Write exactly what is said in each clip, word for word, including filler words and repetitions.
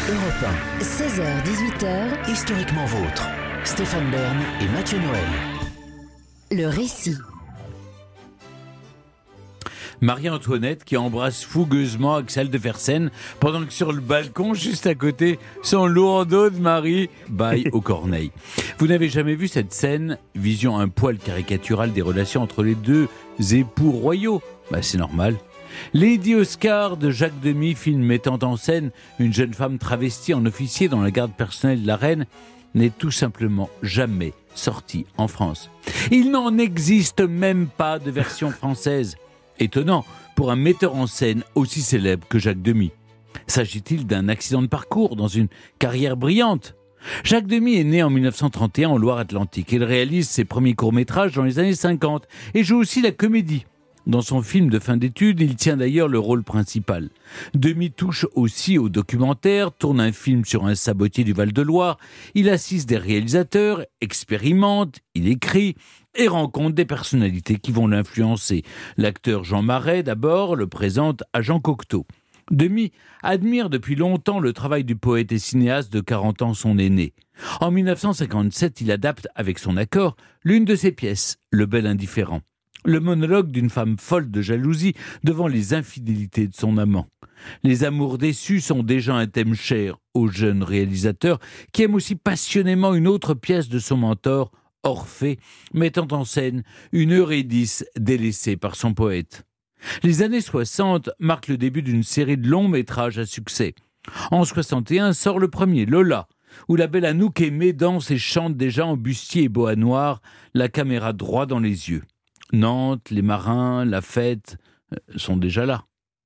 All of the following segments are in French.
Europe un. seize heures dix-huit heures. Historiquement vôtre. Stéphane Bern et Mathieu Noël. Le récit. Marie-Antoinette qui embrasse fougueusement Axel de Fersen pendant que sur le balcon, juste à côté, son lourdeau de mari baille aux corneilles. Vous n'avez jamais vu cette scène, vision un poil caricaturale des relations entre les deux époux royaux? Bah, c'est normal. Lady Oscar de Jacques Demy, film mettant en scène une jeune femme travestie en officier dans la garde personnelle de la reine, n'est tout simplement jamais sorti en France. Il n'en existe même pas de version française. Étonnant pour un metteur en scène aussi célèbre que Jacques Demy. S'agit-il d'un accident de parcours dans une carrière brillante? Jacques Demy est né en dix-neuf cent trente et un en Loire-Atlantique. Il réalise ses premiers courts-métrages dans les années cinquante et joue aussi la comédie. Dans son film de fin d'études, il tient d'ailleurs le rôle principal. Demy touche aussi au documentaire, tourne un film sur un sabotier du Val-de-Loire, il assiste des réalisateurs, expérimente, il écrit et rencontre des personnalités qui vont l'influencer. L'acteur Jean Marais, d'abord, le présente à Jean Cocteau. Demy admire depuis longtemps le travail du poète et cinéaste de quarante ans son aîné. En dix-neuf cent cinquante-sept, il adapte, avec son accord, l'une de ses pièces, Le Bel Indifférent. Le monologue d'une femme folle de jalousie devant les infidélités de son amant. Les amours déçus sont déjà un thème cher au jeune réalisateur qui aime aussi passionnément une autre pièce de son mentor, Orphée, mettant en scène une Eurydice délaissée par son poète. Les années soixante marquent le début d'une série de longs métrages à succès. En soixante et un sort le premier, Lola, où la belle Anouk aimée danse et chante déjà en bustier et boa noir, la caméra droit dans les yeux. Nantes, les marins, la fête sont déjà là.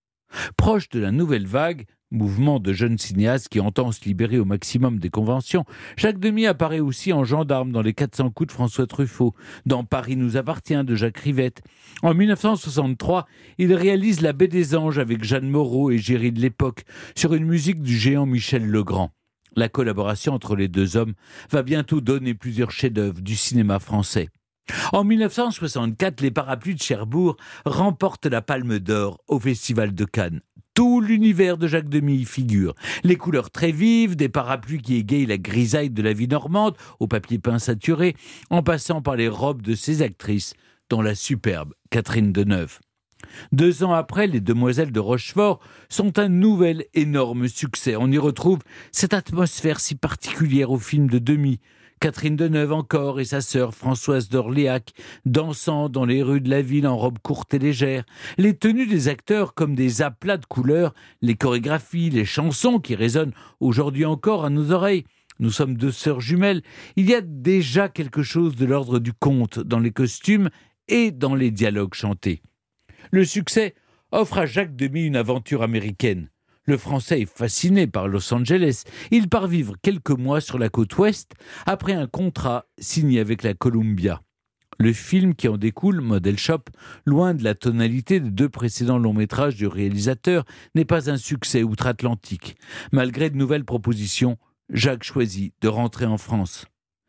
Proche de la nouvelle vague, mouvement de jeunes cinéastes qui entend se libérer au maximum des conventions, Jacques Demy apparaît aussi en gendarme dans Les quatre cents coups de François Truffaut, dans Paris nous appartient de Jacques Rivette. En dix-neuf cent soixante-trois, il réalise La Baie des Anges avec Jeanne Moreau et Géry de l'époque, sur une musique du géant Michel Legrand. La collaboration entre les deux hommes va bientôt donner plusieurs chefs-d'œuvre du cinéma français. En dix-neuf cent soixante-quatre, les Parapluies de Cherbourg remportent la Palme d'Or au Festival de Cannes. Tout l'univers de Jacques Demy y figure. Les couleurs très vives, des parapluies qui égayent la grisaille de la vie normande, au papier peint saturé, en passant par les robes de ses actrices, dont la superbe Catherine Deneuve. Deux ans après, Les Demoiselles de Rochefort sont un nouvel énorme succès. On y retrouve cette atmosphère si particulière au film de Demy. Catherine Deneuve encore et sa sœur Françoise d'Orléac dansant dans les rues de la ville en robe courte et légère. Les tenues des acteurs comme des aplats de couleurs, les chorégraphies, les chansons qui résonnent aujourd'hui encore à nos oreilles. Nous sommes deux sœurs jumelles. Il y a déjà quelque chose de l'ordre du conte dans les costumes et dans les dialogues chantés. Le succès offre à Jacques Demy une aventure américaine. Le Français est fasciné par Los Angeles. Il part vivre quelques mois sur la côte ouest après un contrat signé avec la Columbia. Le film qui en découle, Model Shop, loin de la tonalité des deux précédents longs métrages du réalisateur, n'est pas un succès outre-Atlantique. Malgré de nouvelles propositions, Jacques choisit de rentrer en France.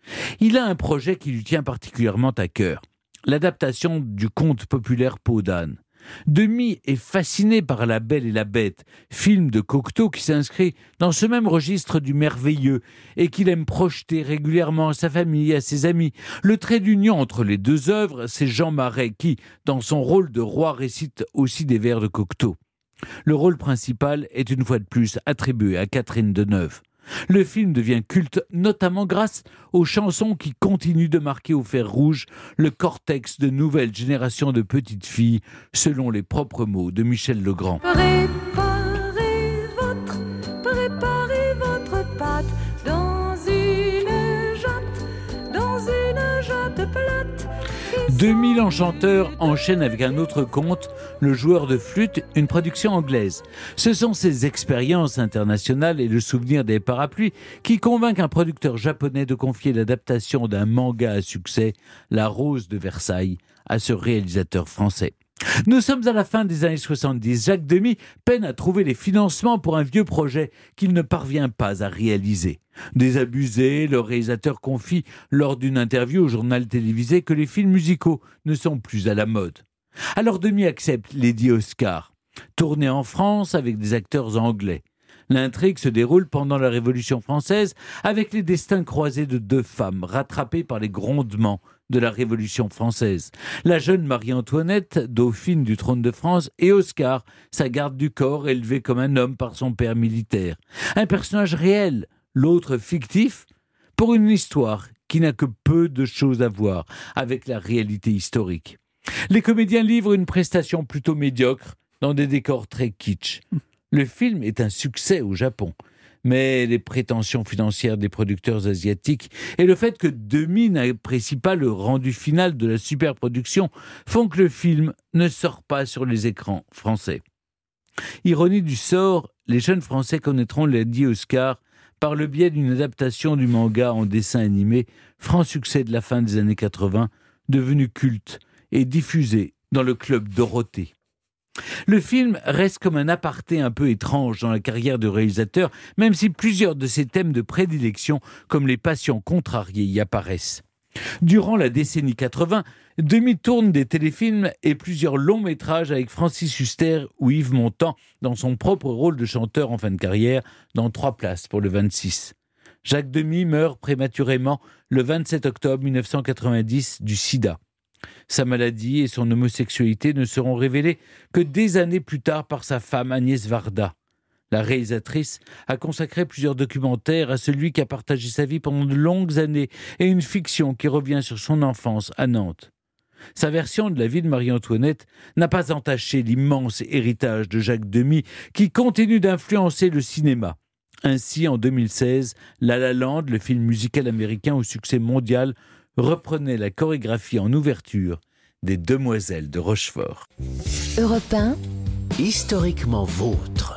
Il a un projet qui lui tient particulièrement à cœur, l'adaptation du conte populaire Peau d'âne. Demy est fasciné par La Belle et la Bête, film de Cocteau qui s'inscrit dans ce même registre du merveilleux et qu'il aime projeter régulièrement à sa famille et à ses amis. Le trait d'union entre les deux œuvres, c'est Jean Marais qui, dans son rôle de roi, récite aussi des vers de Cocteau. Le rôle principal est une fois de plus attribué à Catherine Deneuve. Le film devient culte notamment grâce aux chansons qui continuent de marquer au fer rouge le cortex de nouvelles générations de petites filles, selon les propres mots de Michel Legrand. Préparez votre, préparez votre pâte dans une jatte, dans une jatte plate. deux mille enchanteurs enchaînent avec un autre conte, Le Joueur de flûte, une production anglaise. Ce sont ces expériences internationales et le souvenir des parapluies qui convainquent un producteur japonais de confier l'adaptation d'un manga à succès, La Rose de Versailles, à ce réalisateur français. Nous sommes à la fin des années soixante-dix. Jacques Demy peine à trouver les financements pour un vieux projet qu'il ne parvient pas à réaliser. Désabusé, le réalisateur confie lors d'une interview au journal télévisé que les films musicaux ne sont plus à la mode. Alors Demy accepte Lady Oscar, tournée en France avec des acteurs anglais. L'intrigue se déroule pendant la Révolution française avec les destins croisés de deux femmes rattrapées par les grondements de la Révolution française. La jeune Marie-Antoinette, dauphine du trône de France, et Oscar, sa garde du corps, élevé comme un homme par son père militaire. Un personnage réel, l'autre fictif, pour une histoire qui n'a que peu de choses à voir avec la réalité historique. Les comédiens livrent une prestation plutôt médiocre dans des décors très kitsch. Le film est un succès au Japon, mais les prétentions financières des producteurs asiatiques et le fait que Demy n'apprécie pas le rendu final de la superproduction font que le film ne sort pas sur les écrans français. Ironie du sort, les jeunes Français connaîtront Lady Oscar par le biais d'une adaptation du manga en dessin animé, franc succès de la fin des années quatre-vingts, devenu culte et diffusé dans le club Dorothée. Le film reste comme un aparté un peu étrange dans la carrière du réalisateur, même si plusieurs de ses thèmes de prédilection, comme les passions contrariées, y apparaissent. Durant la décennie quatre-vingts, Demy tourne des téléfilms et plusieurs longs métrages avec Francis Huster ou Yves Montand dans son propre rôle de chanteur en fin de carrière dans Trois places pour le vingt-six. Jacques Demy meurt prématurément le vingt-sept octobre mille neuf cent quatre-vingt-dix du sida. Sa maladie et son homosexualité ne seront révélées que des années plus tard par sa femme Agnès Varda. La réalisatrice a consacré plusieurs documentaires à celui qui a partagé sa vie pendant de longues années et une fiction qui revient sur son enfance à Nantes. Sa version de la vie de Marie-Antoinette n'a pas entaché l'immense héritage de Jacques Demy qui continue d'influencer le cinéma. Ainsi, en deux mille seize, La La Land, le film musical américain au succès mondial, reprenait la chorégraphie en ouverture des Demoiselles de Rochefort. Europe un, historiquement vôtre.